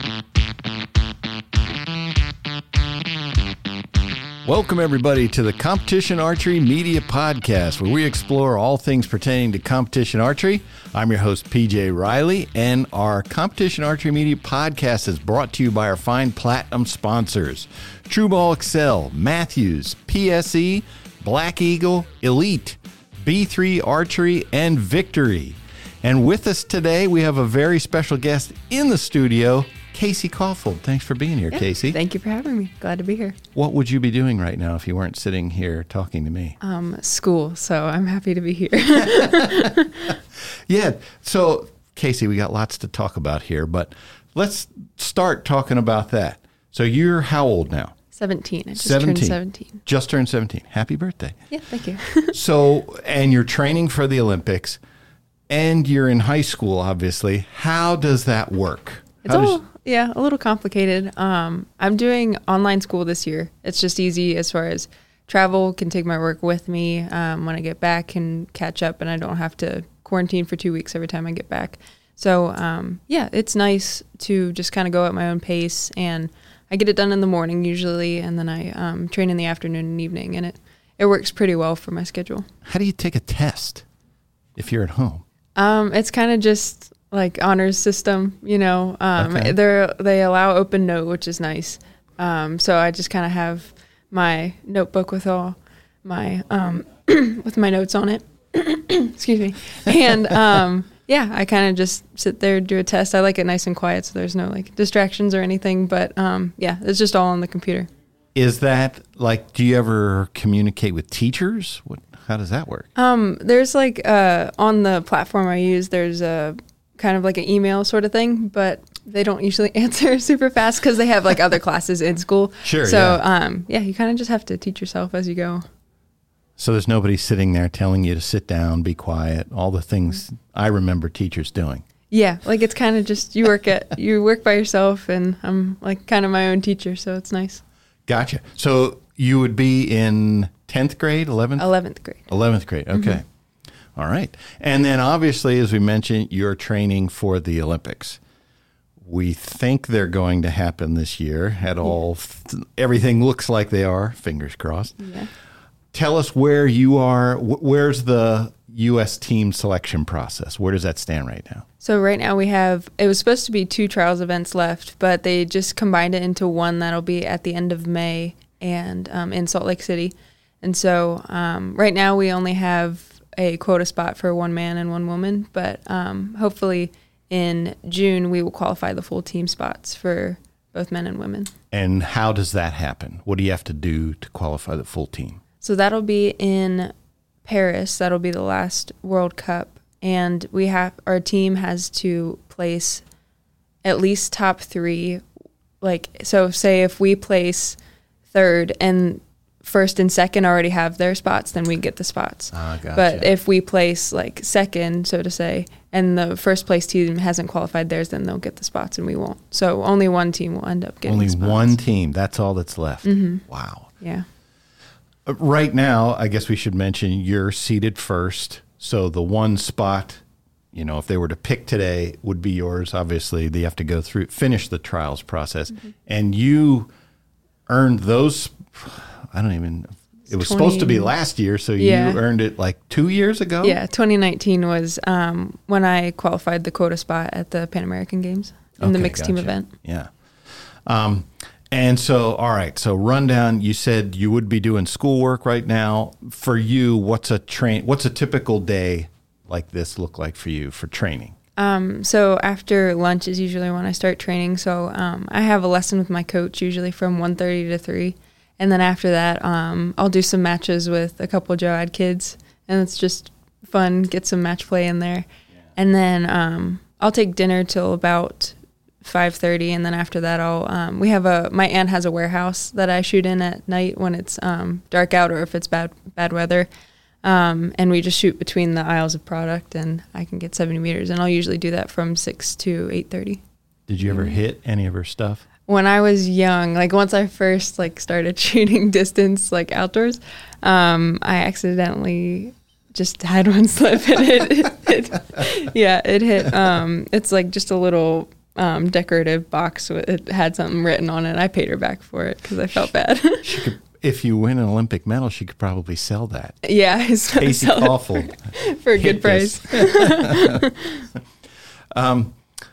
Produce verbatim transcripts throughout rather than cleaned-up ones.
Welcome, everybody, to the Competition Archery Media Podcast, where we explore all things pertaining to competition archery. I'm your host, P J Riley, and our Competition Archery Media Podcast is brought to you by our fine platinum sponsors, True Ball Excel, Matthews, P S E, Black Eagle, Elite, B three Archery, and Victory. And with us today, we have a very special guest in the studio, Casey Caulfield. Thanks for being here, yeah, Casey. Thank you for having me. Glad to be here. What would you be doing right now if you weren't sitting here talking to me? Um, school, so I'm happy to be here. Yeah. So, Casey, we got lots to talk about here, but let's start talking about that. So you're how old now? seventeen. I just seventeen. turned seventeen. Just turned seventeen. Happy birthday. Yeah, thank you. So, and you're training for the Olympics, and you're in high school, obviously. How does that work? It's How all, does, yeah, a little complicated. Um, I'm doing online school this year. It's just easy as far as travel, can take my work with me. Um, when I get back, can catch up, and I don't have to quarantine for two weeks every time I get back. So, um, yeah, it's nice to just kind of go at my own pace, and I get it done in the morning usually, and then I um, train in the afternoon and evening, and it, it works pretty well for my schedule. how do you take a test if you're at home? Um, it's kind of just like honors system, you know. Um, Okay. they're they allow open note, which is nice. Um, so I just kind of have my notebook with all my um, with my notes on it. Excuse me. And um, yeah, I kind of just sit there, do a test. I like it nice and quiet, so there's no like distractions or anything. But um, yeah, it's just all on the computer. Is that like, do you ever communicate with teachers? What, how does that work? Um, there's like uh, on the platform I use, there's a kind of like an email sort of thing, but they don't usually answer super fast because they have like other classes in school. Sure. So yeah. um, yeah, you kind of just have to teach yourself as you go. So there's nobody sitting there telling you to sit down, be quiet, all the things I remember teachers doing. Yeah, like it's kind of just you work at you work by yourself, and I'm like kind of my own teacher, so it's nice. Gotcha. So you would be in tenth grade, eleventh? eleventh grade. eleventh grade. Okay. Mm-hmm. All right. And then obviously, as we mentioned, you're training for the Olympics. We think they're going to happen this year at all. Everything looks like they are. Fingers crossed. Yeah. Tell us where you are. Wh- Where's the U S team selection process? Where does that stand right now? So right now we have, it was supposed to be two trials events left, but they just combined it into one that'll be at the end of May and um, in Salt Lake City. And so um, right now we only have a quota spot for one man and one woman, but um, hopefully in June we will qualify the full team spots for both men and women. And how does that happen? What do you have to do to qualify the full team? So that'll be in Paris. That'll be the last World Cup. And we have, our team has to place at least top three. Like, so say if we place third and first and second already have their spots, then we get the spots. Ah, gotcha. But if we place like second, so to say, and the first place team hasn't qualified theirs, then they'll get the spots and we won't. So only one team will end up getting Only the spots. one team. That's all that's left. Mm-hmm. Wow. Yeah. Uh, Right now, I guess we should mention you're seated first. So the one spot, you know, if they were to pick today, would be yours. Obviously, they have to go through, finish the trials process. Mm-hmm. And you earned those, I don't even, it was twenty supposed to be last year. So Yeah. you earned it like two years ago? Yeah, twenty nineteen was um, when I qualified the quota spot at the Pan American Games in the Okay, mixed team gotcha. event. Yeah. Um, and so, all right. So rundown, you said you would be doing schoolwork right now. For you, what's a train, what's a typical day like this look like for you for training? Um, so after lunch is usually when I start training. So um, I have a lesson with my coach usually from one thirty to three. And then after that, um, I'll do some matches with a couple of Joad kids. And it's just fun, get some match play in there. Yeah. And then um, I'll take dinner till about five thirty. And then after that, I'll, um, we have a, my aunt has a warehouse that I shoot in at night when it's um, dark out or if it's bad, bad weather. Um, and we just shoot between the aisles of product, and I can get seventy meters. And I'll usually do that from six to eight thirty. Did you ever hit any of her stuff? When I was young, like once I first like started shooting distance, like outdoors, um, I accidentally just had one slip and it, it, it yeah, it hit. Um, it's like just a little um, decorative box. With, it had something written on it. I paid her back for it because I felt bad. She could, if you win an Olympic medal, she could probably sell that. Yeah, Casey Caulfield for a good price. um,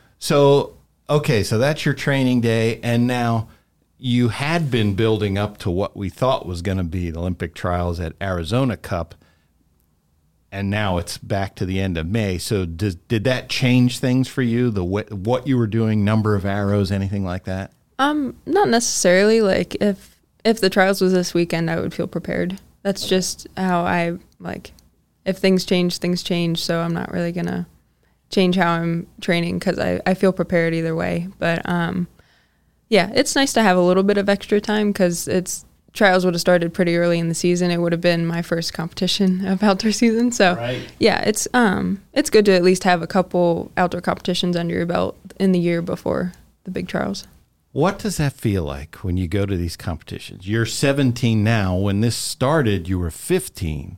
so okay, so that's your training day, and now you had been building up to what we thought was going to be the Olympic trials at Arizona Cup. And now it's back to the end of May. So does, did that change things for you? The what you were doing, number of arrows, anything like that? Um, not necessarily. Like if if the trials was this weekend, I would feel prepared. That's just how I like. If things change, things change. So I'm not really gonna change how I'm training because I, I feel prepared either way. But um, yeah, it's nice to have a little bit of extra time because it's. Trials would have started pretty early in the season. It would have been my first competition of outdoor season. So right. yeah, it's um it's good to at least have a couple outdoor competitions under your belt in the year before the big trials. What does that feel like when you go to these competitions? You're seventeen now. When this started, you were fifteen.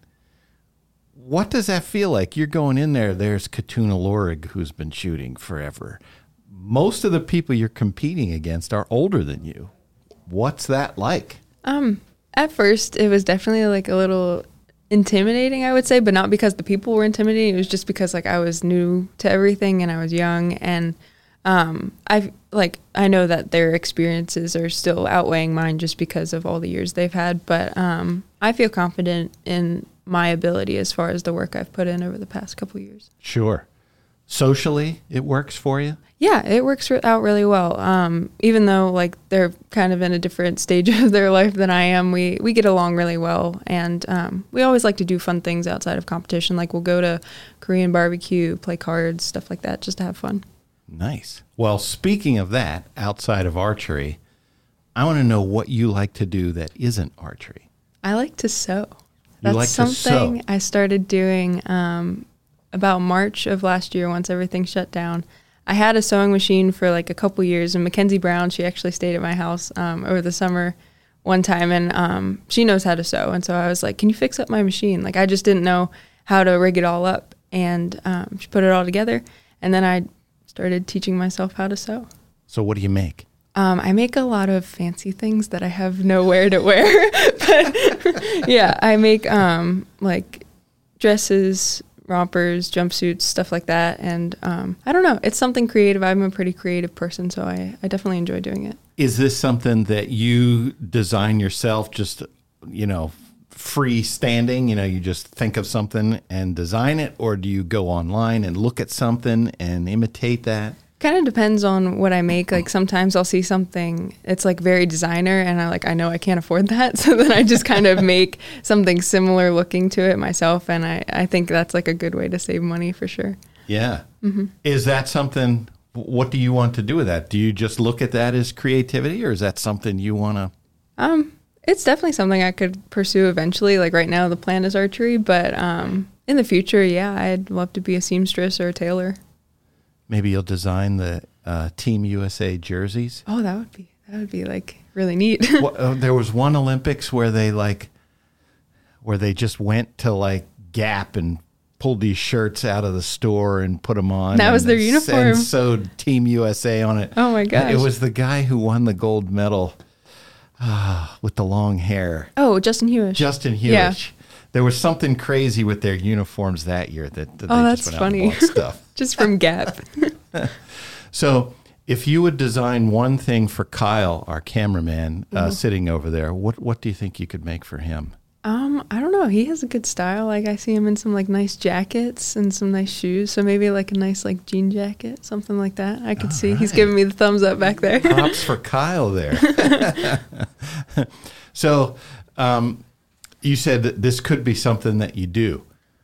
What does that feel like? You're going in there. There's Khatuna Lorig, who's been shooting forever. Most of the people you're competing against are older than you. What's that like? Um, at first, it was definitely like a little intimidating, I would say, but not because the people were intimidating. It was just because like I was new to everything and I was young, and um, I like I know that their experiences are still outweighing mine just because of all the years they've had. But um, I feel confident in my ability as far as the work I've put in over the past couple of years. Sure. Socially, it works for you? Yeah, it works out really well. Um, even though like they're kind of in a different stage of their life than I am, we, we get along really well. And um, we always like to do fun things outside of competition. Like we'll go to Korean barbecue, play cards, stuff like that, just to have fun. Nice. Well, speaking of that, outside of archery, I want to know what you like to do that isn't archery. I like to sew. You That's like something to sew. I started doing um, about March of last year once everything shut down. I had a sewing machine for like a couple years, and Mackenzie Brown, she actually stayed at my house um, over the summer one time, and um, she knows how to sew. And so I was like, can you fix up my machine? Like I just didn't know how to rig it all up, and um, she put it all together, and then I started teaching myself how to sew. So what do you make? Um, I make a lot of fancy things that I have nowhere to wear. But yeah, I make um, like dresses, rompers, jumpsuits, stuff like that. And um, I don't know, it's something creative. I'm a pretty creative person, so I, I definitely enjoy doing it. Is this something that you design yourself, just, you know, freestanding? You know, you just think of something and design it, or do you go online and look at something and imitate that? Kind of depends on what I make. Like sometimes I'll see something, it's like very designer, and I like I know I can't afford that, so then I just kind of make something similar looking to it myself, and I, I think that's like a good way to save money for sure. Yeah. Mm-hmm. Is that something, what do you want to do with that? Do you just look at that as creativity, or is that something you want to? Um, it's definitely something I could pursue eventually. Like right now the plan is archery, but um, in the future, yeah, I'd love to be a seamstress or a tailor. Maybe you'll design the uh, Team U S A jerseys. Oh, that would be that would be like really neat. Well, uh, there was one Olympics where they like, where they just went to like Gap and pulled these shirts out of the store and put them on. That and, was their uniform. And sewed Team U S A on it. Oh my gosh! It was the guy who won the gold medal uh, with the long hair. Oh, Justin Hewish. Justin Hewish. Yeah. There was something crazy with their uniforms that year that, that oh, they that's just went funny. out and bought stuff. Just from Gap. So if you would design one thing for Kyle, our cameraman, uh, Mm-hmm. sitting over there, what what do you think you could make for him? Um, I don't know. He has a good style. Like I see him in some like nice jackets and some nice shoes. So maybe like a nice like jean jacket, something like that. I could All see right. he's giving me the thumbs up back there. Props for Kyle there. So um, you said that this could be something that you do.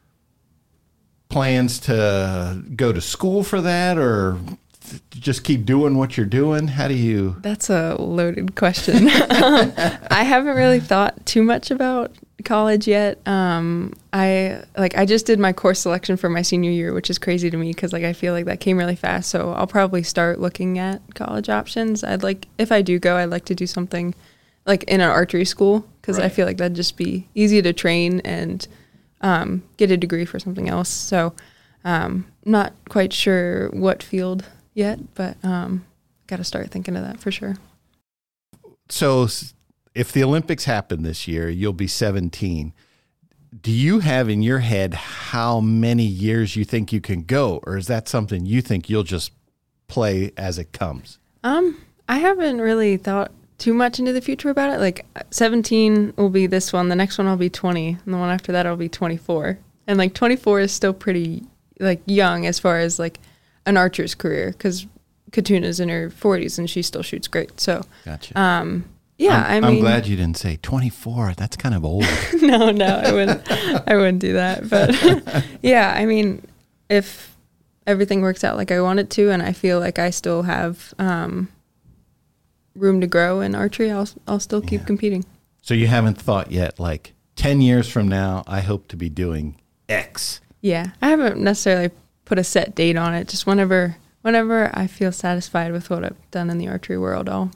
Plans to go to school for that, or just keep doing what you're doing? How do you? That's a loaded question. um, I haven't really thought too much about college yet. Um, I like I just did my course selection for my senior year, which is crazy to me because like I feel like that came really fast. So I'll probably start looking at college options. I'd like if I do go, I'd like to do something like in an archery school because I Right. feel like that'd just be easy to train and um, get a degree for something else. So um, not quite sure what field yet, but um, got to start thinking of that for sure. So if the Olympics happen this year, you'll be seventeen. Do you have in your head how many years you think you can go, or is that something you think you'll just play as it comes? Um, I haven't really thought too much into the future about it. Like seventeen will be this one, the next one will be twenty, and the one after that will be twenty-four. And like twenty-four is still pretty like young as far as like an archer's career, because Katuna's in her forties and she still shoots great. So, gotcha. Um, yeah, I'm, I mean, I'm glad you didn't say twenty-four. That's kind of old. no, no, I wouldn't. I wouldn't do that. But yeah, I mean, if everything works out like I want it to, and I feel like I still have um, room to grow in archery, I'll I'll still keep Yeah. competing. So you haven't thought yet, like ten years from now, I hope to be doing X. Yeah, I haven't necessarily put a set date on it. Just whenever, whenever I feel satisfied with what I've done in the archery world, I'll.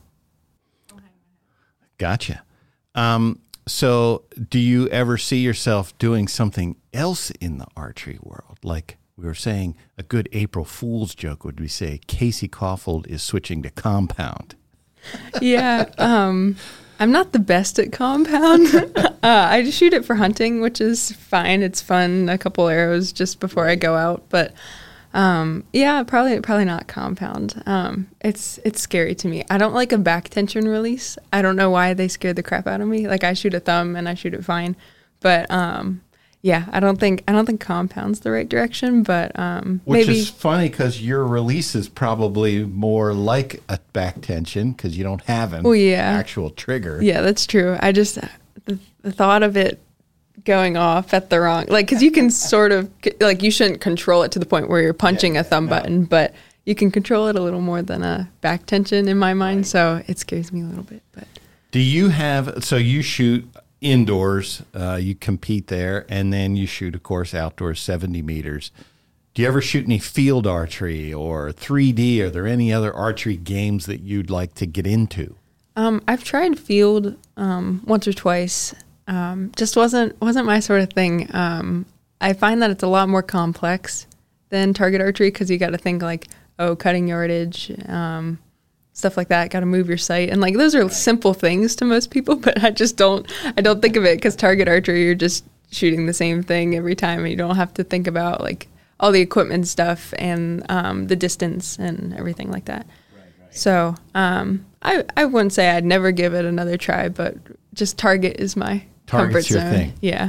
Gotcha. Um, so do you ever see yourself doing something else in the archery world? Like we were saying, a good April Fool's joke would be say, Casey Caulfield is switching to compound. Yeah, um, I'm not the best at compound. uh, I just shoot it for hunting, which is fine. It's fun. A couple arrows just before I go out, but um, yeah, probably probably not compound. Um, it's it's scary to me. I don't like a back tension release. I don't know why they scared the crap out of me. Like I shoot a thumb and I shoot it fine, but um, yeah, I don't think I don't think compound's the right direction. But um, Which maybe is funny because your release is probably more like a back tension because you don't have an Oh, yeah. actual trigger. Yeah, that's true. I just, the, the thought of it going off at the wrong, like, because you can sort of, like, you shouldn't control it to the point where you're punching Yeah, a thumb no. button, but you can control it a little more than a back tension in my mind. Right. So it scares me a little bit. But Do you have, so you shoot indoors, uh, you compete there, and then you shoot, of course, outdoors seventy meters. Do you ever shoot any field archery or three D? Are there any other archery games that you'd like to get into? um, I've tried field um, once or twice. Um, just wasn't wasn't my sort of thing. Um, I find that it's a lot more complex than target archery because you got to think like, oh, cutting yardage, um, stuff like that. Got to move your sight, and like those are simple things to most people, but I just don't. I don't think of it because target archery, you're just shooting the same thing every time, and you don't have to think about like all the equipment stuff and um, the distance and everything like that. So um, I I wouldn't say I'd never give it another try, but just target is my Target's comfort your zone. thing. Yeah.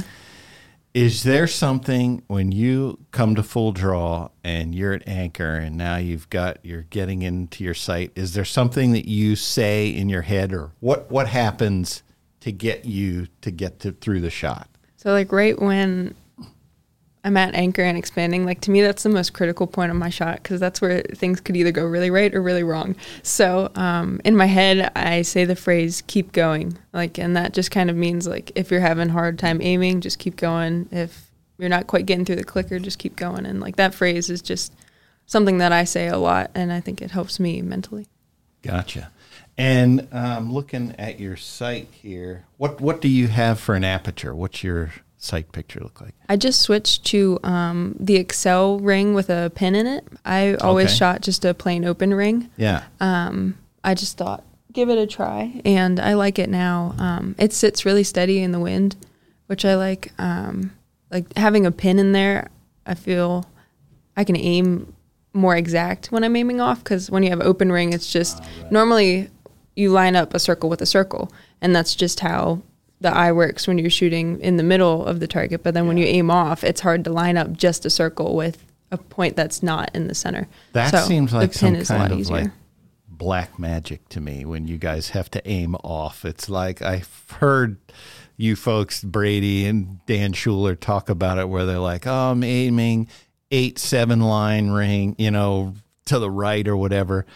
Is there something when you come to full draw and you're at anchor and now you've got, you're getting into your sight, is there something that you say in your head, or what, what happens to get you to get to, through the shot? So like right when I'm at anchor and expanding, like to me that's the most critical point of my shot because that's where things could either go really right or really wrong. So um, in my head I say the phrase keep going, like, and that just kind of means like if you're having a hard time aiming, just keep going. If you're not quite getting through the clicker, just keep going. And like that phrase is just something that I say a lot, and I think it helps me mentally. Gotcha. And um, looking at your sight here, what what do you have for an aperture? What's your sight picture look like? I just switched to um, the Excel ring with a pin in it. I always Okay. shot just a plain open ring. Yeah. Um, I just thought, give it a try, and I like it now. Um, it sits really steady in the wind, which I like. Um, like having a pin in there, I feel I can aim more exact when I'm aiming off, because when you have open ring, it's just normally you line up a circle with a circle, and that's just how the eye works when you're shooting in the middle of the target. But then when you aim off, it's hard to line up just a circle with a point that's not in the center. That So seems like the pin some is a kind lot of easier. like black magic to me when you guys have to aim off. It's like I've heard you folks, Brady and Dan Schuler, talk about it where they're like, oh, I'm aiming eight, seven line ring, you know, to the right or whatever.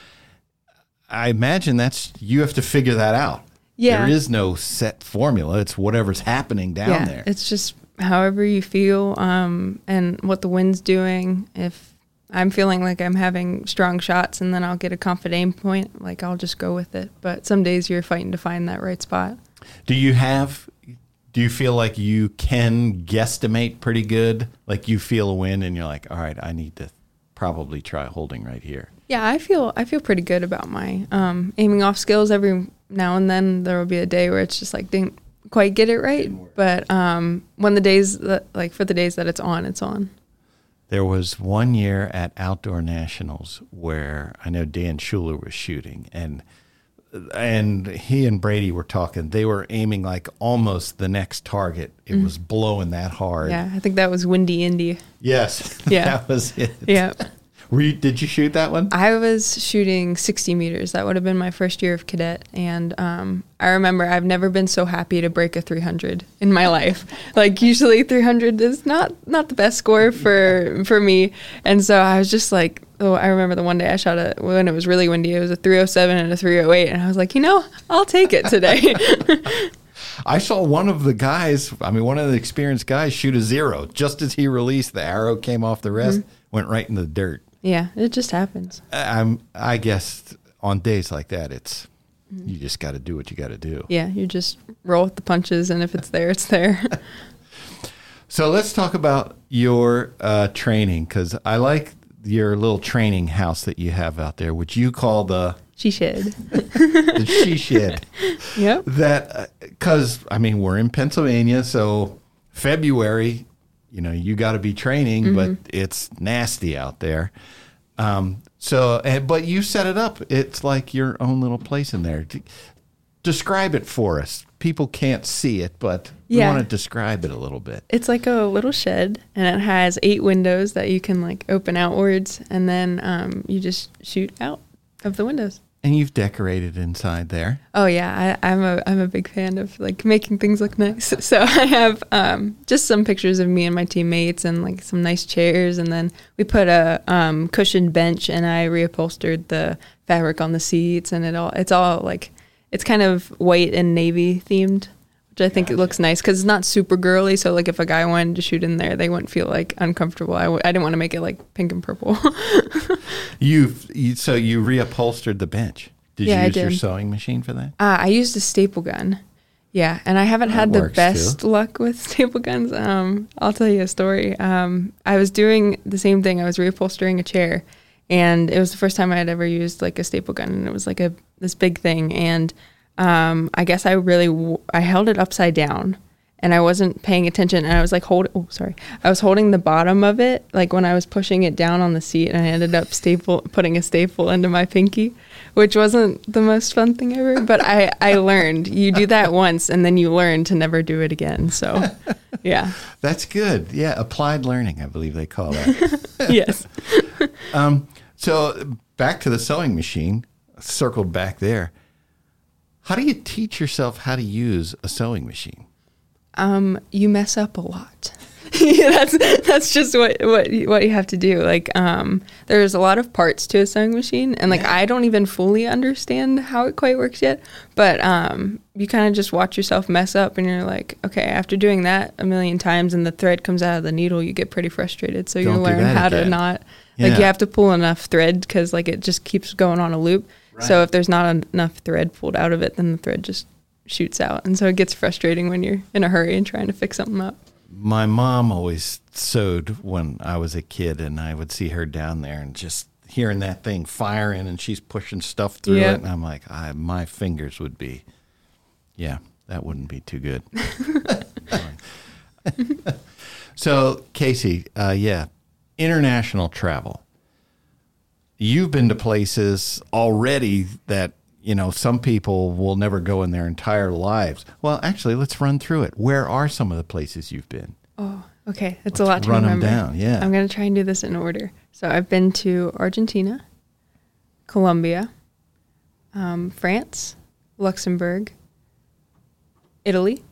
I imagine that's, you have to figure that out. Yeah. There is no set formula. It's whatever's happening down yeah, there. It's just however you feel um, and what the wind's doing. If I'm feeling like I'm having strong shots and then I'll get a confident aim point, like I'll just go with it. But some days you're fighting to find that right spot. Do you have, do you feel like you can guesstimate pretty good? Like you feel a wind and you're like, all right, I need to probably try holding right here. Yeah, I feel I feel pretty good about my um, aiming off skills. Every now and then there will be a day where it's just like didn't quite get it right. But um, when the days that like for the days that it's on, it's on. There was one year at Outdoor Nationals where I know Dan Schuler was shooting, and and he and Brady were talking. They were aiming like almost the next target. It mm. was blowing that hard. Yeah, I think that was Windy Indy. Yes, yeah, that was it. Yeah. Were you, did you shoot that one? I was shooting sixty meters. That would have been my first year of cadet. And um, I remember I've never been so happy to break a three hundred in my life. Like usually three hundred is not, not the best score for for me. And so I was just like, oh, I remember the one day I shot it when it was really windy. It was a three oh seven and a three oh eight. And I was like, you know, I'll take it today. I saw one of the guys, I mean, one of the experienced guys shoot a zero. Just as he released, the arrow came off the rest, mm-hmm. went right in the dirt. Yeah, it just happens. I'm, I guess on days like that, it's mm-hmm. you just got to do what you got to do. Yeah, you just roll with the punches, and if it's there, it's there. So let's talk about your uh, training, because I like your little training house that you have out there, which you call the... She shed. The she shed. Yep. That, because, I mean, we're in Pennsylvania, so February... You know, you got to be training, mm-hmm. but it's nasty out there. Um, so, but you set it up. It's like your own little place in there. Describe it for us. People can't see it, but yeah. we want to describe it a little bit. It's like a little shed, and it has eight windows that you can like open outwards, and then um, you just shoot out of the windows. And you've decorated inside there. Oh yeah, I, I'm a I'm a big fan of like making things look nice. So I have um, just some pictures of me and my teammates, and like some nice chairs, and then we put a um, cushioned bench, and I reupholstered the fabric on the seats, and it all it's all like it's kind of white and navy themed, which I think gotcha. It looks nice because it's not super girly. So like if a guy wanted to shoot in there, they wouldn't feel like uncomfortable. I w- I didn't want to make it like pink and purple. You've you, so you reupholstered the bench. Did yeah, you use I did. your sewing machine for that? Uh, I used a staple gun. Yeah, and I haven't that had the best too. luck with staple guns. Um, I'll tell you a story. Um, I was doing the same thing. I was reupholstering a chair, and it was the first time I had ever used like a staple gun, and it was like a this big thing. And um, I guess I really w- I held it upside down. And I wasn't paying attention, and I was like, hold. Oh, sorry. I was holding the bottom of it, like when I was pushing it down on the seat, and I ended up staple putting a staple into my pinky, which wasn't the most fun thing ever. But I, I learned. You do that once, and then you learn to never do it again. So, yeah. That's good. Yeah, applied learning, I believe they call that. Yes. um. So back to the sewing machine. Circled back there. How do you teach yourself how to use a sewing machine? Um, you mess up a lot. Yeah, that's that's just what what you, what you have to do. Like, um, there's a lot of parts to a sewing machine, and like yeah. I don't even fully understand how it quite works yet. But um, you kind of just watch yourself mess up, and you're like, okay, after doing that a million times, and the thread comes out of the needle, you get pretty frustrated. So Don't you learn how again. to not yeah. like you have to pull enough thread because like it just keeps going on a loop. Right. So if there's not enough thread pulled out of it, then the thread just shoots out, and so it gets frustrating when you're in a hurry and trying to fix something up. My mom always sewed when I was a kid, and I would see her down there and just hearing that thing firing, and she's pushing stuff through yeah. it, and I'm like, I, my fingers would be, yeah, that wouldn't be too good. So, Casey, uh, yeah, international travel. You've been to places already that you know, some people will never go in their entire lives. Well, actually, let's run through it. Where are some of the places you've been? Oh, okay. It's let's a lot to run remember. them down, yeah. I'm going to try and do this in order. So I've been to Argentina, Colombia, um, France, Luxembourg, Italy,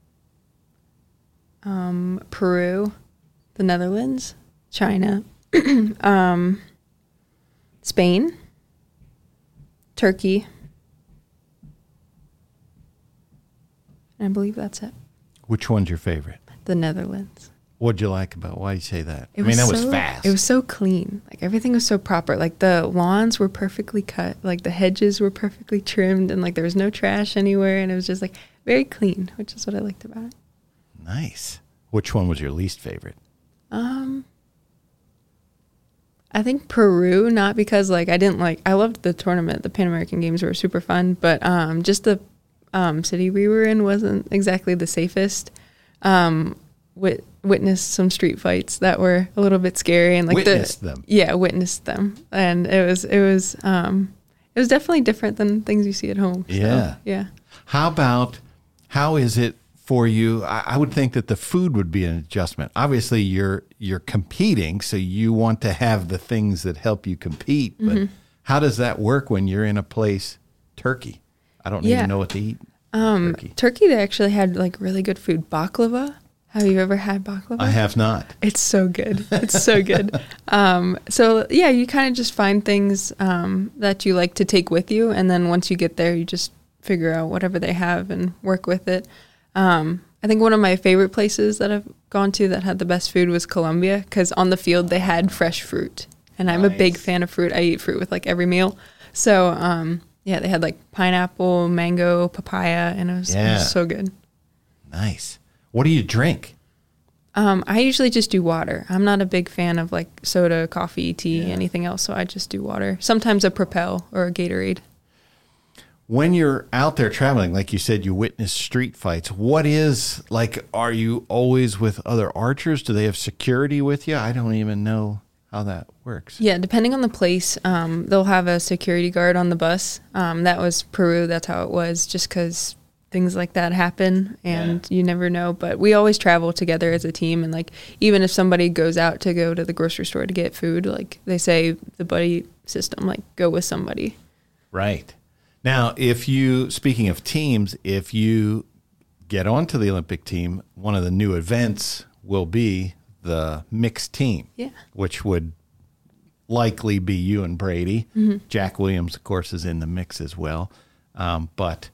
um, Peru, the Netherlands, China, um, Spain, Turkey, I believe that's it. Which one's your favorite? The Netherlands. What'd you like about? Why did you say that? It I mean, that so, was fast. It was so clean. Like everything was so proper. Like the lawns were perfectly cut. Like the hedges were perfectly trimmed, and like there was no trash anywhere. And it was just like very clean, which is what I liked about it. Nice. Which one was your least favorite? Um, I think Peru, not because like I didn't like, I loved the tournament. The Pan American Games were super fun, but um, just the um, city we were in wasn't exactly the safest. Um, wit- witnessed some street fights that were a little bit scary and like witnessed the, them. Yeah, witnessed them, and it was it was um, it was definitely different than things you see at home. So, Yeah, yeah. How about how is it for you? I, I would think that the food would be an adjustment. Obviously, you're you're competing, so you want to have the things that help you compete. But mm-hmm. how does that work when you're in a place? Turkey. I don't yeah. even know what to eat. Um, turkey. Turkey, they actually had like really good food. Baklava. Have you ever had baklava? I have not. It's so good. It's so good. Um, so yeah, you kind of just find things um, that you like to take with you, and then once you get there, you just figure out whatever they have and work with it. Um, I think one of my favorite places that I've gone to that had the best food was Colombia, because on the field they had fresh fruit, and I'm nice. a big fan of fruit. I eat fruit with like every meal. So um, yeah, they had like pineapple, mango, papaya, and it was, yeah. it was so good. Nice. What do you drink? Um, I usually just do water. I'm not a big fan of like soda, coffee, tea, yeah. anything else. So I just do water. Sometimes a Propel or a Gatorade. When you're out there traveling, like you said, you witness street fights. What is like, are you always with other archers? Do they have security with you? I don't even know how that works. Yeah, depending on the place, um, they'll have a security guard on the bus. Um, that was Peru. That's how it was, just because things like that happen and yeah. you never know. But we always travel together as a team. And like, even if somebody goes out to go to the grocery store to get food, like they say the buddy system, like go with somebody. Right. Now, if you, speaking of teams, if you get onto the Olympic team, one of the new events will be the mixed team, yeah. which would likely be you and Brady. Mm-hmm. Jack Williams, of course, is in the mix as well. Um, but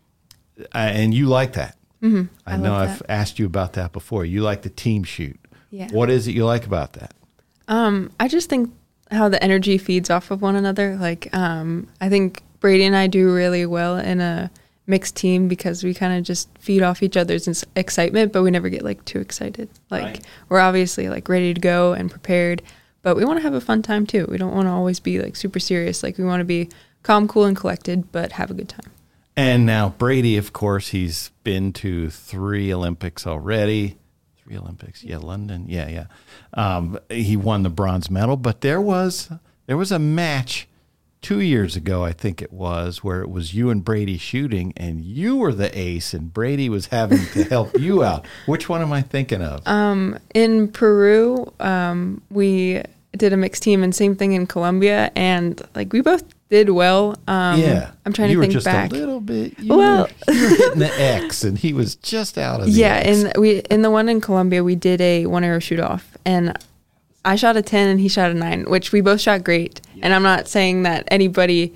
Uh, and you like that. Mm-hmm. I, I know love I've that. asked you about that before. You like the team shoot. Yeah. What is it you like about that? Um, I just think how the energy feeds off of one another. Like, um, I think Brady and I do really well in a mixed team because we kind of just feed off each other's ins- excitement, but we never get like too excited. Like right. we're obviously like ready to go and prepared, but we want to have a fun time too. We don't want to always be like super serious. Like we want to be calm, cool, and collected, but have a good time. And now Brady, of course, he's been to three Olympics already. Three Olympics, yeah, London, yeah, yeah. Um, he won the bronze medal, but there was there was a match two years ago, I think it was, where it was you and Brady shooting, and you were the ace, and Brady was having to help you out. Which one am I thinking of? Um, in Peru, um, we did a mixed team, and same thing in Colombia, and like we both did well. Um, yeah, I'm trying you to think were just back. a little bit. You well, were, you were hitting the X, and he was just out of the yeah. X. And we in the one in Colombia, we did a one arrow shoot off, and I shot a ten, and he shot a nine, which we both shot great. Yeah. And I'm not saying that anybody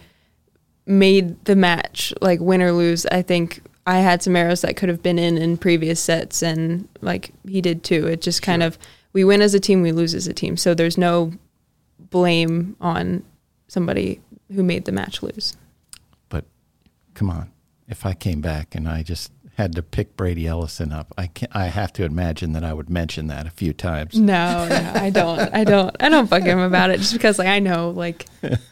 made the match like win or lose. I think I had some arrows that could have been in in previous sets, and like he did too. It just kind sure. of we win as a team, we lose as a team. So there's no blame on somebody who made the match lose. But come on, if I came back and I just had to pick Brady Ellison up, I can I have to imagine that I would mention that a few times. No, no, I don't. I don't. I don't bug him about it just because like I know like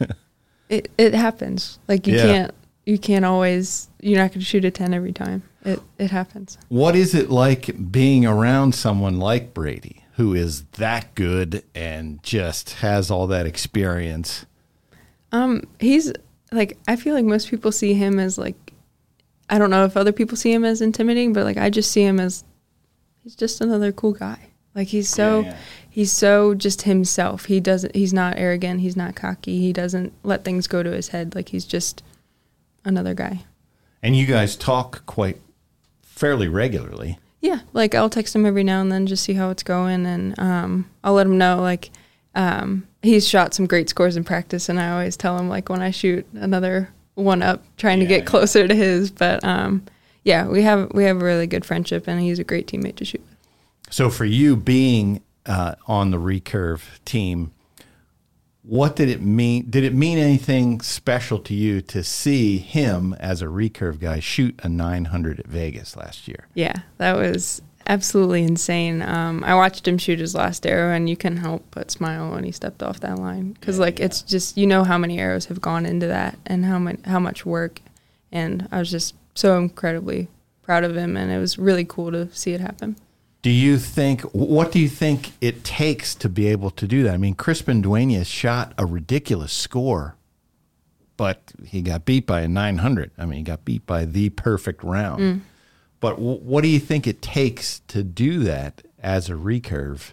it it happens. Like you yeah. can't you can't always you're not going to shoot a ten every time. It it happens. What is it like being around someone like Brady who is that good and just has all that experience? Um, he's like, I feel like most people see him as like, I don't know if other people see him as intimidating, but like, I just see him as, he's just another cool guy. Like he's so, yeah, yeah. he's so just himself. He doesn't, he's not arrogant. He's not cocky. He doesn't let things go to his head. Like he's just another guy. And you guys talk quite fairly regularly. Yeah. Like I'll text him every now and then, just see how it's going. And, um, I'll let him know like, um, he's shot some great scores in practice, and I always tell him like when I shoot another one up, trying yeah, to get closer yeah. to his. But um, yeah, we have we have a really good friendship, and he's a great teammate to shoot with. So for you being uh, on the recurve team, what did it mean? Did it mean anything special to you to see him as a recurve guy shoot a nine hundred at Vegas last year? Yeah, that was absolutely insane. Um, I watched him shoot his last arrow, and you couldn't help but smile when he stepped off that line. Because, yeah, like, yeah. it's just, you know how many arrows have gone into that and how, much, how much work. And I was just so incredibly proud of him, and it was really cool to see it happen. Do you think, what do you think it takes to be able to do that? I mean, Crispin Duenas shot a ridiculous score, but he got beat by a nine hundred. I mean, he got beat by the perfect round. Mm. But w- what do you think it takes to do that as a recurve?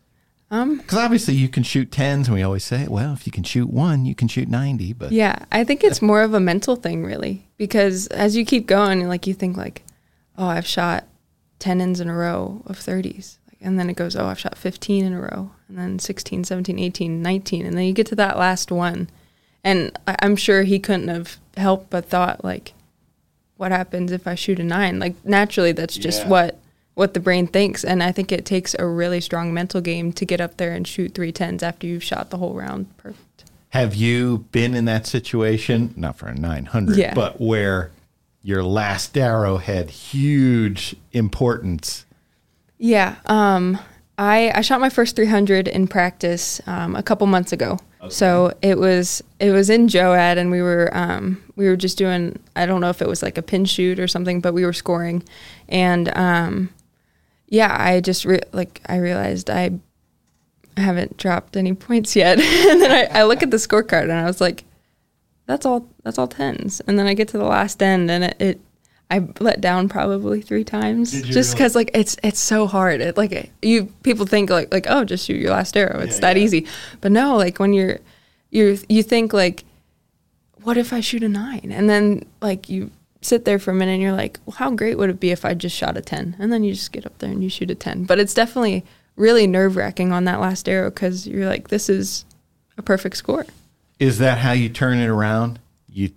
Um, because obviously you can shoot tens, and we always say, well, if you can shoot one, you can shoot ninety. But yeah, I think it's more of a mental thing, really, because as you keep going, like you think like, oh, I've shot ten ins in a row of thirties. And then it goes, oh, I've shot fifteen in a row, and then sixteen, seventeen, eighteen, nineteen. And then you get to that last one. And I'm sure he couldn't have helped but thought, like, what happens if I shoot a nine? Like, naturally, that's just yeah. what what the brain thinks. And I think it takes a really strong mental game to get up there and shoot three tens after you've shot the whole round perfect. Have you been in that situation, not for a nine hundred, yeah. but where your last arrow had huge importance? Yeah. Um, I, I shot my first three hundred in practice um, a couple months ago. Okay. So it was it was in JOAD, and we were um, we were just doing, I don't know if it was like a pin shoot or something, but we were scoring, and um, yeah, I just re- like I realized I haven't dropped any points yet, and then I, I look at the scorecard and I was like, that's all that's all tens, and then I get to the last end and it, it I let down probably three times just because really? like it's it's so hard. It, like you people think like like oh, just shoot your last arrow. It's yeah, that yeah. easy, but no. Like when you're you you think like, what if I shoot a nine? And then like you sit there for a minute and you're like, well, how great would it be if I just shot a ten? And then you just get up there and you shoot a ten. But it's definitely really nerve wracking on that last arrow because you're like, this is a perfect score. Is that how you turn it around? You.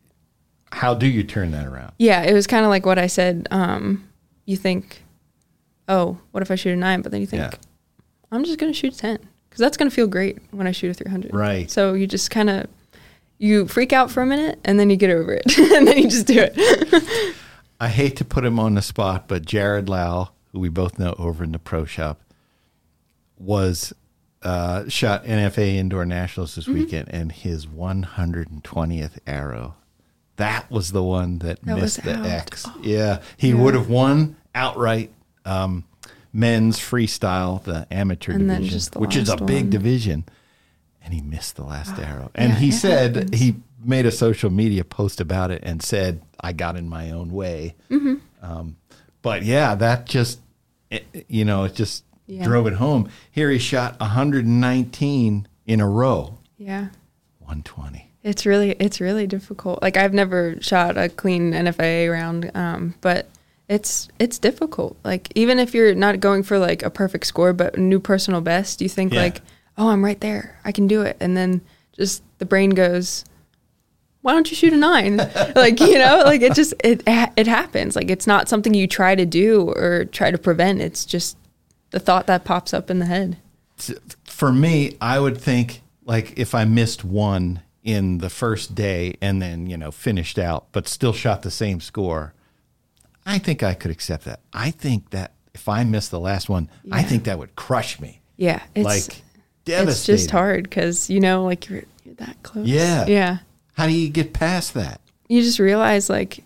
How do you turn that around? Yeah, it was kind of like what I said. Um, you think, oh, what if I shoot a nine? But then you think, yeah. I'm just going to shoot a ten because that's going to feel great when I shoot a three hundred. Right. So you just kind of, you freak out for a minute and then you get over it and then you just do it. I hate to put him on the spot, but Jared Lau, who we both know over in the pro shop, was uh, shot N F A Indoor Nationals this mm-hmm. weekend, and his one hundred twentieth arrow, that was the one that, that missed the out. X. Oh. Yeah, he yeah. would have won outright um, men's freestyle, the amateur and division, which is a big one. division, and he missed the last oh. arrow. And yeah, he said happens. he made a social media post about it and said, "I got in my own way." Mm-hmm. Um, but yeah, that just it, you know it just yeah. drove it home. Here he shot one hundred nineteen in a row. Yeah, one twenty. It's really, it's really difficult. Like I've never shot a clean N F A A round, um, but it's, it's difficult. Like even if you're not going for like a perfect score, but a new personal best, you think yeah. like, oh, I'm right there. I can do it. And then just the brain goes, why don't you shoot a nine? Like, you know, like it just, it, it happens. Like it's not something you try to do or try to prevent. It's just the thought that pops up in the head. For me, I would think like if I missed one in the first day and then, you know, finished out, but still shot the same score, I think I could accept that. I think that if I missed the last one, yeah. I think that would crush me. Yeah. It's, like, devastating. It's just hard because, you know, like you're, you're that close. Yeah. Yeah. How do you get past that? You just realize, like,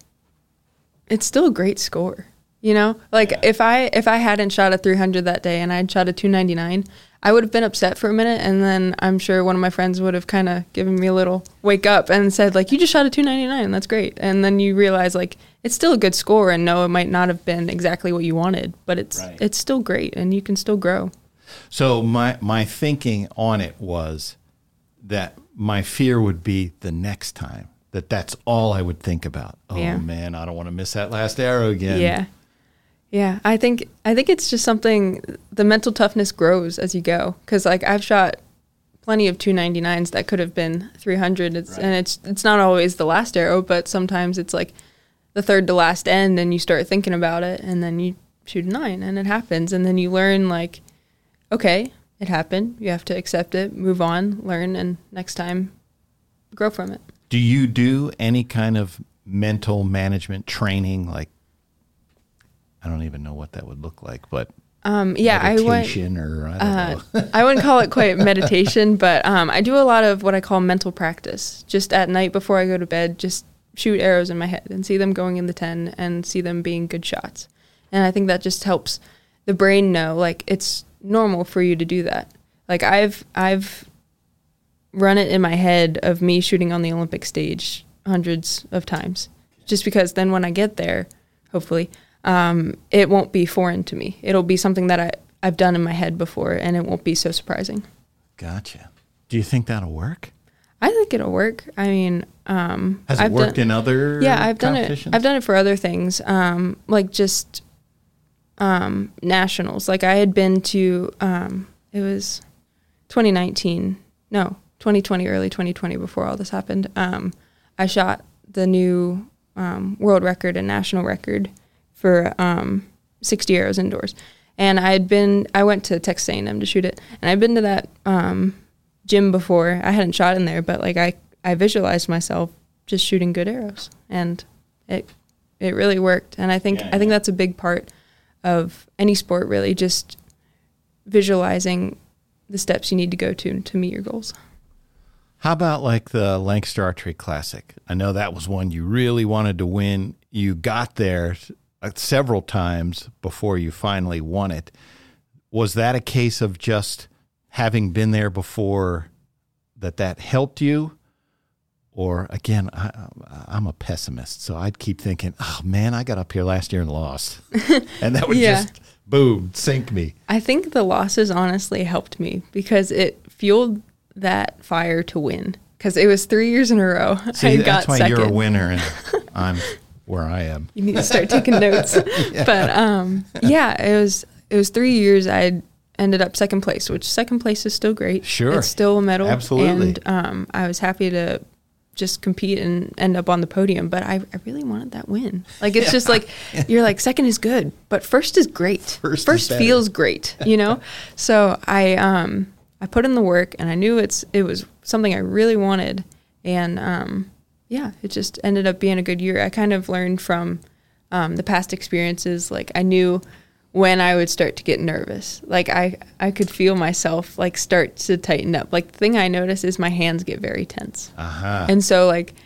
it's still a great score. You know, like yeah. if I if I hadn't shot a three hundred that day and I'd shot a two ninety-nine, I would have been upset for a minute, and then I'm sure one of my friends would have kind of given me a little wake up and said, like, you just shot a two ninety-nine, that's great. And then you realize, like, it's still a good score, and no, it might not have been exactly what you wanted, but it's right. it's still great, and you can still grow. So my my thinking on it was that my fear would be the next time, that that's all I would think about. Oh, yeah. man, I don't want to miss that last arrow again. Yeah. Yeah, I think I think it's just something, the mental toughness grows as you go. Because, like, I've shot plenty of two ninety-nines that could have been three hundred. It's, right. And it's it's not always the last arrow, but sometimes it's, like, the third to last end, and you start thinking about it, and then you shoot a nine, and it happens. And then you learn, like, okay, it happened. You have to accept it, move on, learn, and next time grow from it. Do you do any kind of mental management training, like, I don't even know what that would look like, but um, yeah, meditation I went, or I don't uh, know. I wouldn't call it quite meditation, but um, I do a lot of what I call mental practice. Just at night before I go to bed, just shoot arrows in my head and see them going in the ten and see them being good shots. And I think that just helps the brain know, like, it's normal for you to do that. Like I've I've run it in my head of me shooting on the Olympic stage hundreds of times, just because then when I get there, hopefully, um, it won't be foreign to me. It'll be something that I, I've done in my head before, and it won't be so surprising. Gotcha. Do you think that'll work? I think it'll work. I mean, um, has it I've worked done, in other yeah, I've done it. competitions? I've done it for other things, um, like just um, nationals. Like I had been to, um, it was twenty nineteen, no, twenty twenty, early twenty twenty, before all this happened. Um, I shot the new um, world record and national record for um, sixty arrows indoors. And I had been, I went to Texas A and M to shoot it, and I'd been to that um, gym before. I hadn't shot in there, but like I, I visualized myself just shooting good arrows, and it it really worked. And I think Yeah, I think yeah. that's a big part of any sport, really, just visualizing the steps you need to go to to meet your goals. How about like the Lancaster Archery Classic? I know that was one you really wanted to win. You got there uh, several times before you finally won it. Was that a case of just having been there before that that helped you? Or again, I, I'm a pessimist, so I'd keep thinking, oh man, I got up here last year and lost. And that would Yeah. just, boom, sink me. I think the losses honestly helped me because it fueled that fire to win. Because it was three years in a row. See, I that's got why second. you're a winner and I'm where I am. You need to start taking notes. Yeah. But um, yeah, it was it was three years. I ended up second place, which second place is still great. Sure. It's still a medal. Absolutely. And um, I was happy to just compete and end up on the podium, but I, I really wanted that win. Like, it's Yeah. just like, you're like, second is good, but first is great. First is better. feels great, you know? So I, um, I put in the work, and I knew it's, it was something I really wanted. And, um, yeah, it just ended up being a good year. I kind of learned from, um, the past experiences. Like, I knew when I would start to get nervous. Like, I, I could feel myself, like, start to tighten up. Like, the thing I notice is my hands get very tense. Uh-huh. And so, like,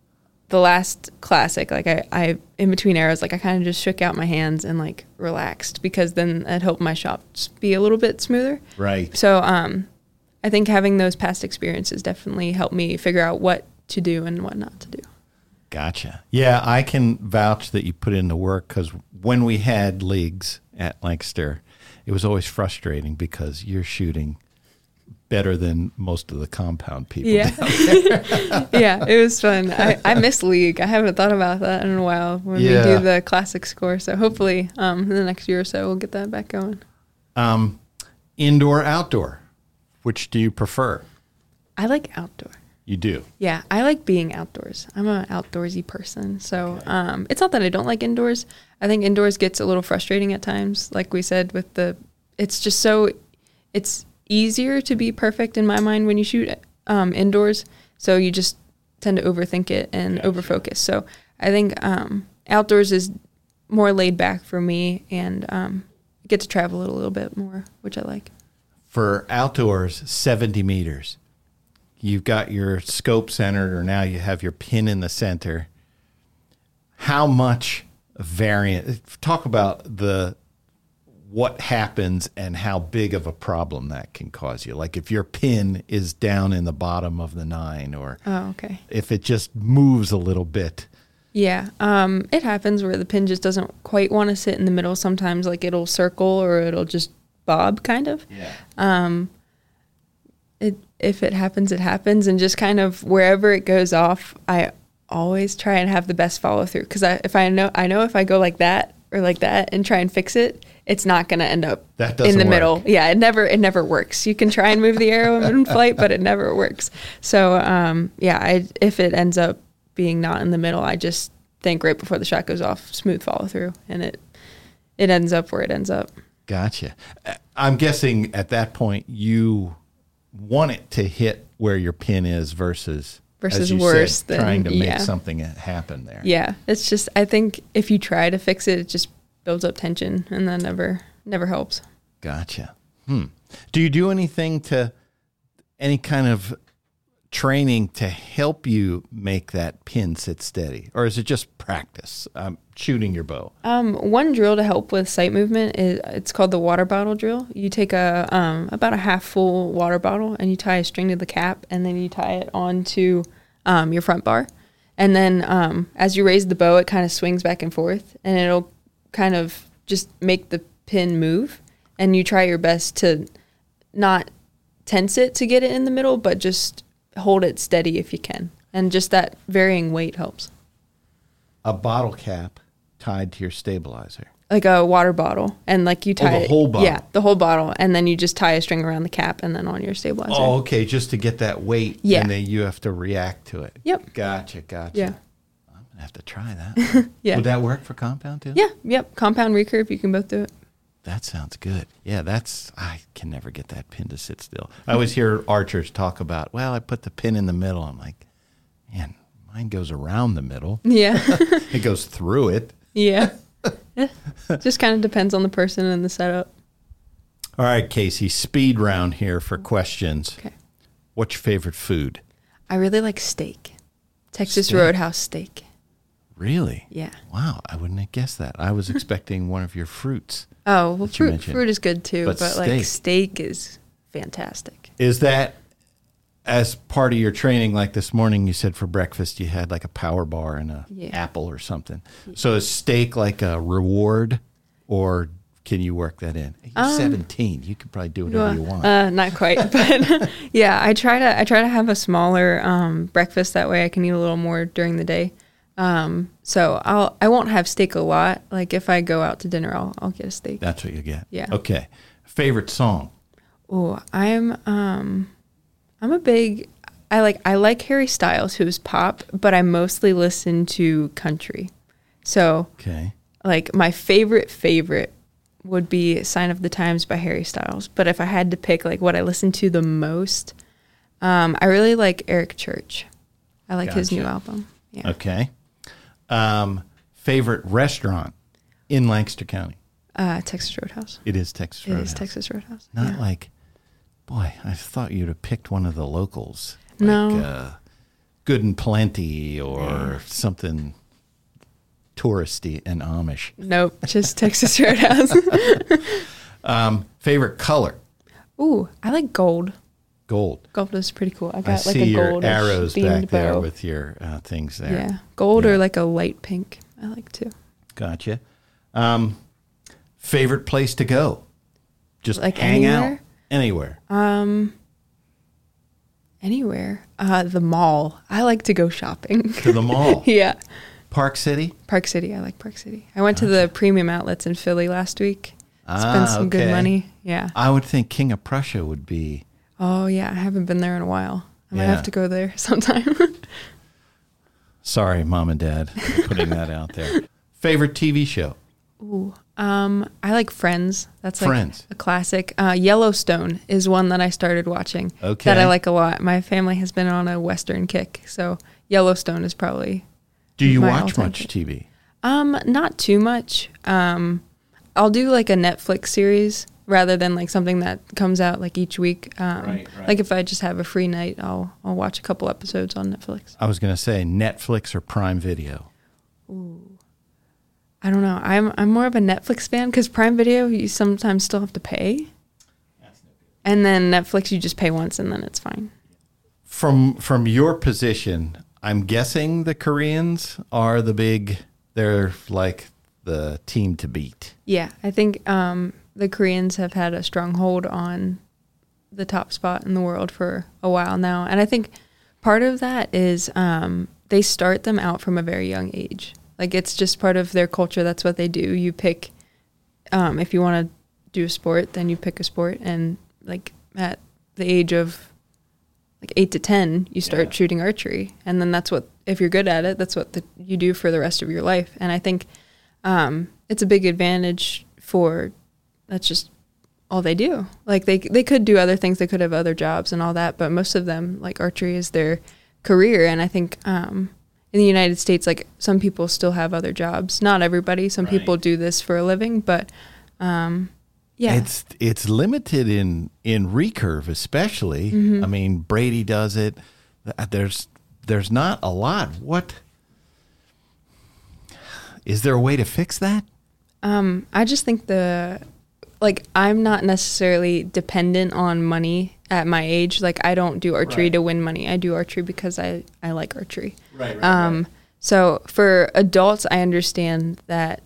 the last classic, like, I, I in between arrows, like, I kind of just shook out my hands and, like, relaxed, because then it helped my shots be a little bit smoother. Right. So, um, I think having those past experiences definitely helped me figure out what to do and what not to do. Gotcha. Yeah, I can vouch that you put in the work, because when we had leagues at Lancaster, it was always frustrating because you're shooting better than most of the compound people. Yeah. down there. Yeah, it was fun. I, I miss league. I haven't thought about that in a while when Yeah. we do the classic score. So hopefully um, in the next year or so, we'll get that back going. Um, indoor, outdoor, which do you prefer? I like outdoor. You do. Yeah, I like being outdoors. I'm an outdoorsy person. So um, it's not that I don't like indoors. I think indoors gets a little frustrating at times. Like we said, with the, it's just so, it's easier to be perfect in my mind when you shoot um, indoors. So you just tend to overthink it and Gotcha. overfocus. So I think um, outdoors is more laid back for me, and um, get to travel it a little bit more, which I like. For outdoors, seventy meters. You've got your scope centered, or now you have your pin in the center. How much variant? Talk about the what happens and how big of a problem that can cause you. Like if your pin is down in the bottom of the nine, or Oh, okay. if it just moves a little bit. Yeah, um, it happens where the pin just doesn't quite want to sit in the middle. Sometimes, like, it'll circle or it'll just bob, kind of. Yeah. Um, it if it happens, it happens, and just kind of wherever it goes off, I always try and have the best follow through, because I, if I know I know if I go like that or like that and try and fix it, it's not going to end up That doesn't in the work. middle. Yeah, it never it never works. You can try and move the arrow in flight, but it never works. So um, yeah, I, if it ends up being not in the middle, I just think right before the shot goes off, smooth follow through, and it it ends up where it ends up. Gotcha. I'm guessing at that point you want it to hit where your pin is versus Versus as you worse said, than- trying to make yeah. something happen there. Yeah, it's just, I think if you try to fix it, it just builds up tension, and that never never helps. Gotcha. Hmm. Do you do anything to any kind of training to help you make that pin sit steady, or is it just practice um, shooting your bow? Um, one drill to help with sight movement is it's called the water bottle drill. You take a um, about a half full water bottle and you tie a string to the cap, and then you tie it onto um, your front bar, and then um, as you raise the bow, it kind of swings back and forth, and it'll kind of just make the pin move, and you try your best to not tense it to get it in the middle, but just hold it steady if you can. And just that varying weight helps. A bottle cap tied to your stabilizer. Like a water bottle. And like you tie oh, the it, whole bottle. Yeah, the whole bottle. And then you just tie a string around the cap and then on your stabilizer. Oh, okay. Just to get that weight. Yeah. And then you have to react to it. Yep. Gotcha, gotcha. Yeah. I'm going to have to try that. Yeah. Would that work for compound too? Yeah, yep. Compound, recurve, you can both do it. That sounds good. Yeah, that's, I can never get that pin to sit still. I always hear archers talk about, well, I put the pin in the middle. I'm like, man, mine goes around the middle. Yeah. It goes through it. Yeah. Yeah. Just kind of depends on the person and the setup. All right, Casey, speed round here for questions. Okay. What's your favorite food? I really like steak. Texas Steak? Roadhouse steak. Really? Yeah. Wow, I wouldn't have guessed that. I was expecting one of your fruits. Oh, well, that you fruit, mentioned. fruit is good too, But but, steak. like steak is fantastic. Is that as part of your training? Like this morning, you said for breakfast you had like a power bar and a Yeah. apple or something. So is steak like a reward, or can you work that in? You're Um, seventeen. You could probably do whatever Well, you want. Uh, not quite, but yeah, I try to I try to have a smaller um, breakfast. That way, I can eat a little more during the day. Um, so I'll I won't have steak a lot. Like if I go out to dinner, I'll I'll get a steak. That's what you get. Yeah. Okay. Favorite song? Oh, I'm um, I'm a big I like I like Harry Styles, who's pop, but I mostly listen to country. So Okay. like my favorite favorite would be Sign of the Times by Harry Styles. But if I had to pick like what I listen to the most, um, I really like Eric Church. I like his new Gotcha. album. Yeah. Okay. Um, favorite restaurant in Lancaster County? Uh, Texas Roadhouse. It is Texas It Roadhouse. is Texas Roadhouse. Not yeah. like, boy, I thought you'd have picked one of the locals. Like, No. Uh, Good and Plenty or Yeah. something touristy and Amish. Nope, just Texas Roadhouse. Um, favorite color? Ooh, I like gold. Gold. Gold is pretty cool. I I got like see a your gold arrows back themed there bow. with your uh, things there. Yeah, gold Yeah. or like a light pink. I like too. Gotcha. Um, favorite place to go? Just Like hang out anywhere? anywhere. Um, anywhere. Uh, the mall. I like to go shopping. To the mall. Yeah. Park City? Park City. I like Park City. I went to the premium outlets in Philly last week. Ah, Spent some okay. good money. Yeah. I would think King of Prussia would be. Oh, yeah. I haven't been there in a while. I might Yeah. have to go there sometime. Sorry, Mom and Dad, for putting that out there. Favorite T V show? Ooh. Um, I like Friends. That's like Friends. a classic. Uh, Yellowstone is one that I started watching. Okay. That I like a lot. My family has been on a Western kick, so Yellowstone is probably. Do you my watch all-time much favorite. T V? Um, not too much. Um, I'll do like a Netflix series rather than like something that comes out like each week. Um, Right, right. Like if I just have a free night, I'll I'll watch a couple episodes on Netflix. I was going to say Netflix or Prime Video. I don't know. I'm I'm more of a Netflix fan because Prime Video you sometimes still have to pay, and then Netflix you just pay once and then it's fine. From from your position, I'm guessing the Koreans are the big. They're like the team to beat. Yeah, I think um, the Koreans have had a strong hold on the top spot in the world for a while now. And I think part of that is um, they start them out from a very young age. Like it's just part of their culture. That's what they do. You pick, um, if you want to do a sport, then you pick a sport. And like at the age of like eight to ten, you start Yeah. shooting archery. And then that's what, if you're good at it, that's what the, you do for the rest of your life. And I think um, it's a big advantage for, that's just all they do. Like they they could do other things, they could have other jobs and all that, but most of them, like archery is their career. And I think um, in the United States, like some people still have other jobs. Not everybody. Some Right. people do this for a living, but um, yeah, It's it's limited in in recurve, especially. Mm-hmm. I mean, Brady does it. There's there's not a lot. What is there a way to fix that? um, I just think the like I'm not necessarily dependent on money at my age. Like I don't do archery Right. to win money. I do archery because I I like archery. Right. right Um, so for adults, I understand that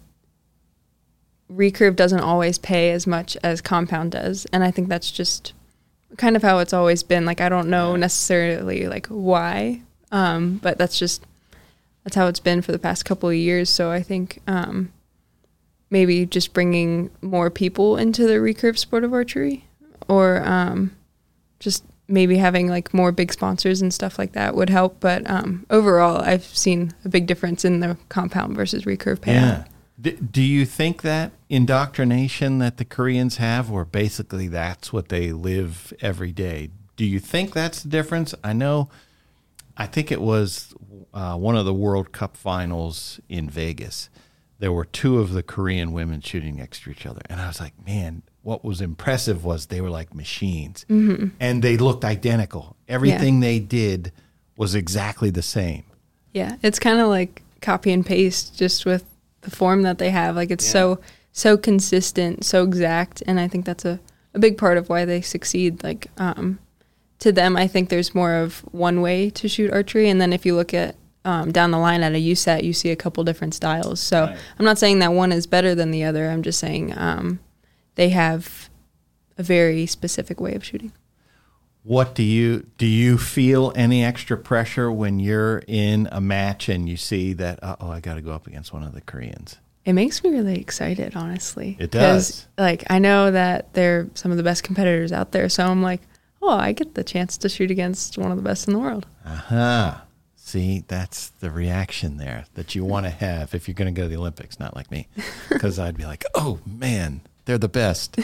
recurve doesn't always pay as much as compound does, and I think that's just kind of how it's always been. Like I don't know Yeah. necessarily like why, um, but that's just that's how it's been for the past couple of years. So I think um, maybe just bringing more people into the recurve sport of archery, or um, just maybe having like more big sponsors and stuff like that would help. But um, overall, I've seen a big difference in the compound versus recurve payout. Yeah. D- do you think that indoctrination that the Koreans have, where basically that's what they live every day, do you think that's the difference? I know, I think it was uh, one of the World Cup finals in Vegas. There were two of the Korean women shooting next to each other. And I was like, man, what was impressive was they were like machines. Mm-hmm. And they looked identical. Everything they did was exactly the same. Yeah, it's kind of like copy and paste, just with the form that they have. Like it's Yeah. so so consistent, so exact, and I think that's a, a big part of why they succeed. Like um, to them, I think there's more of one way to shoot archery, and then if you look at um, down the line at a U S A T, you see a couple different styles. So Right. I'm not saying that one is better than the other. I'm just saying um, they have a very specific way of shooting. What do you do you feel any extra pressure when you're in a match and you see that, oh, I got to go up against one of the Koreans? It makes me really excited, honestly. It 'Cause, does. like, I know that they're some of the best competitors out there, so I'm like, oh, I get the chance to shoot against one of the best in the world. Aha. See, that's the reaction there that you want to have if you're going to go to the Olympics, not like me. Because I'd be like, oh, man, they're the best.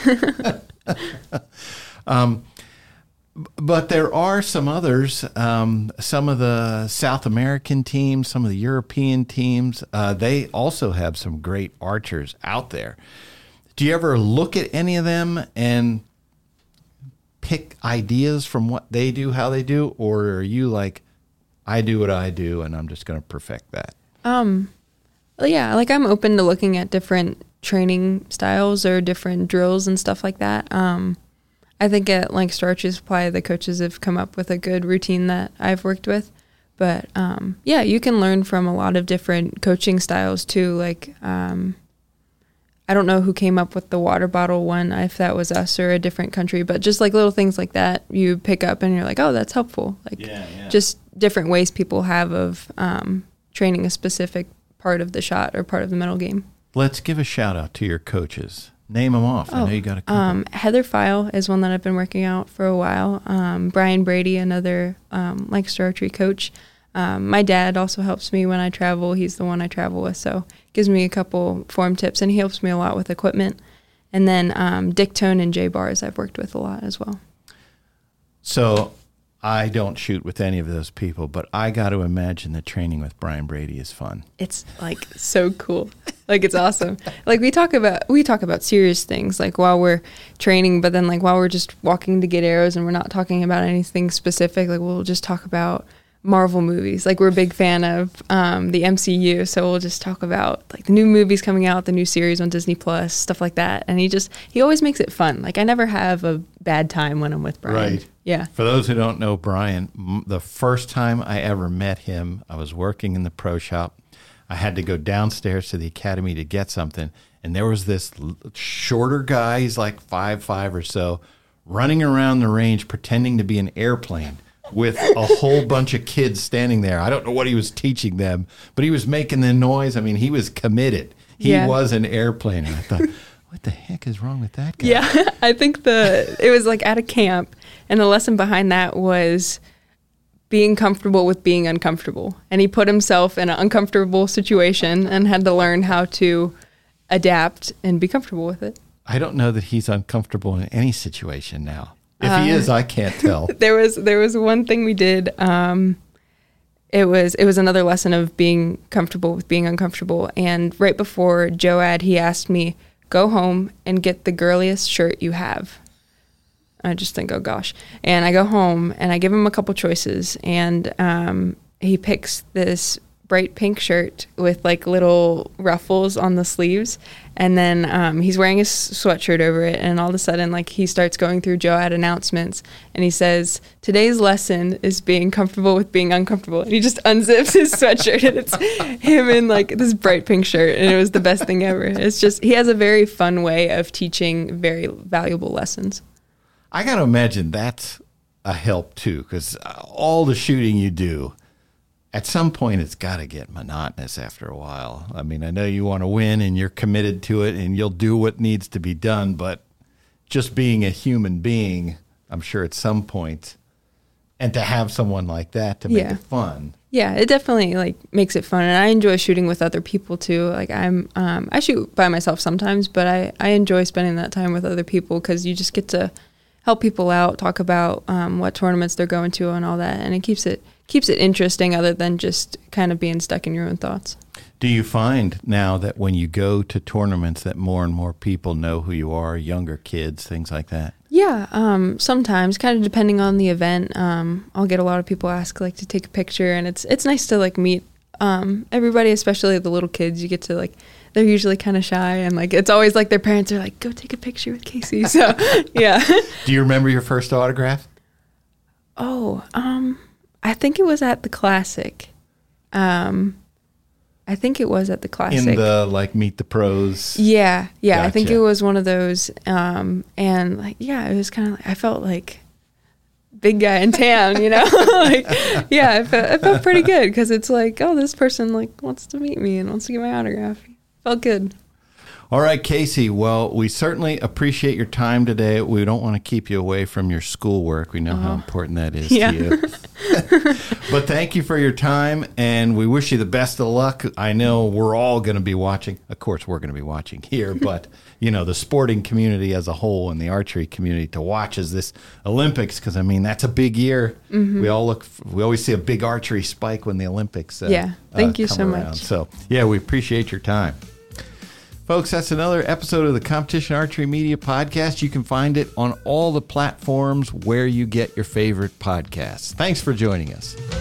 um, but there are some others, um, some of the South American teams, some of the European teams, uh, they also have some great archers out there. Do you ever look at any of them and pick ideas from what they do, how they do, or are you like, I do what I do and I'm just going to perfect that? Um, well, yeah, like I'm open to looking at different training styles or different drills and stuff like that. Um, I think at Lancaster Archery Supply, the coaches have come up with a good routine that I've worked with. But um, yeah, you can learn from a lot of different coaching styles too. Like, um, I don't know who came up with the water bottle one, if that was us or a different country, but just like little things like that you pick up and you're like, oh, that's helpful. Like Yeah, yeah. just different ways people have of um, training a specific part of the shot or part of the mental game. Let's give a shout out to your coaches. Name them off. I know you got a couple. Um, Heather File is one that I've been working out for a while. Um, Brian Brady, another um, Lancaster Archery coach. Um, my dad also helps me when I travel. He's the one I travel with, so gives me a couple form tips, and he helps me a lot with equipment. And then um, Dick Tone and Jay Bars I've worked with a lot as well. So I don't shoot with any of those people, but I got to imagine that training with Brian Brady is fun. It's like so cool. Like it's awesome. Like we talk about we talk about serious things like while we're training, but then like while we're just walking to get arrows and we're not talking about anything specific, like we'll just talk about Marvel movies. Like we're a big fan of um, the M C U, so we'll just talk about like the new movies coming out, the new series on Disney Plus, stuff like that. And he just he always makes it fun. Like I never have a bad time when I'm with Brian. Right. Yeah. For those who don't know Brian, m- the first time I ever met him, I was working in the pro shop. I had to go downstairs to the academy to get something, and there was this l- shorter guy, he's like five five or so, running around the range pretending to be an airplane with a whole bunch of kids standing there. I don't know what he was teaching them, but he was making the noise. I mean, he was committed. He Yeah. was an airplane. And I thought, what the heck is wrong with that guy? Yeah, I think the it was like at a camp, and the lesson behind that was being comfortable with being uncomfortable. And he put himself in an uncomfortable situation and had to learn how to adapt and be comfortable with it. I don't know that he's uncomfortable in any situation now. If he is, I can't tell. There was there was one thing we did. Um, it was it was another lesson of being comfortable with being uncomfortable. And right before JOAD, he asked me, go home and get the girliest shirt you have. I just think, oh gosh. And I go home and I give him a couple choices, and um, he picks this bright pink shirt with like little ruffles on the sleeves, and then um, he's wearing his sweatshirt over it, and all of a sudden like he starts going through JOAD announcements, and he says, today's lesson is being comfortable with being uncomfortable, and he just unzips his sweatshirt and it's him in like this bright pink shirt, and it was the best thing ever. It's just, he has a very fun way of teaching very valuable lessons. I got to imagine that's a help too, because all the shooting you do, at some point, it's got to get monotonous after a while. I mean, I know you want to win and you're committed to it and you'll do what needs to be done, but just being a human being, I'm sure at some point, and to have someone like that to make Yeah. it fun. Yeah, it definitely like makes it fun, and I enjoy shooting with other people too. Like I'm, um, I shoot by myself sometimes, but I, I enjoy spending that time with other people because you just get to help people out, talk about um, what tournaments they're going to and all that, and it keeps it keeps it interesting other than just kind of being stuck in your own thoughts. Do you find now that when you go to tournaments that more and more people know who you are, younger kids, things like that? Yeah, um, sometimes, kind of depending on the event. Um, I'll get a lot of people ask like to take a picture, and it's it's nice to like meet um, everybody, especially the little kids. You get to like, they're usually kind of shy, and like it's always like their parents are like, go take a picture with Casey. So yeah. Do you remember your first autograph? Oh, um, I think it was at the Classic. Um, I think it was at the Classic. In the, like, Meet the Pros? Yeah, yeah. I think Gotcha. it was one of those. Um, and, like, yeah, it was kind of like, I felt like big guy in town, you know? Like, yeah, I felt, I felt pretty good because it's like, oh, this person, like, wants to meet me and wants to get my autograph. Felt good. All right, Casey. Well, we certainly appreciate your time today. We don't want to keep you away from your schoolwork. We know how important that is Yeah. to you. But thank you for your time, and we wish you the best of luck. I know we're all going to be watching. Of course, we're going to be watching here, but, you know, the sporting community as a whole and the archery community to watch as this Olympics, because, I mean, that's a big year. Mm-hmm. We all look, we always see a big archery spike when the Olympics uh, Yeah. Thank uh, you come so around. much. So, yeah, we appreciate your time. Folks, that's another episode of the Competition Archery Media Podcast. You can find it on all the platforms where you get your favorite podcasts. Thanks for joining us.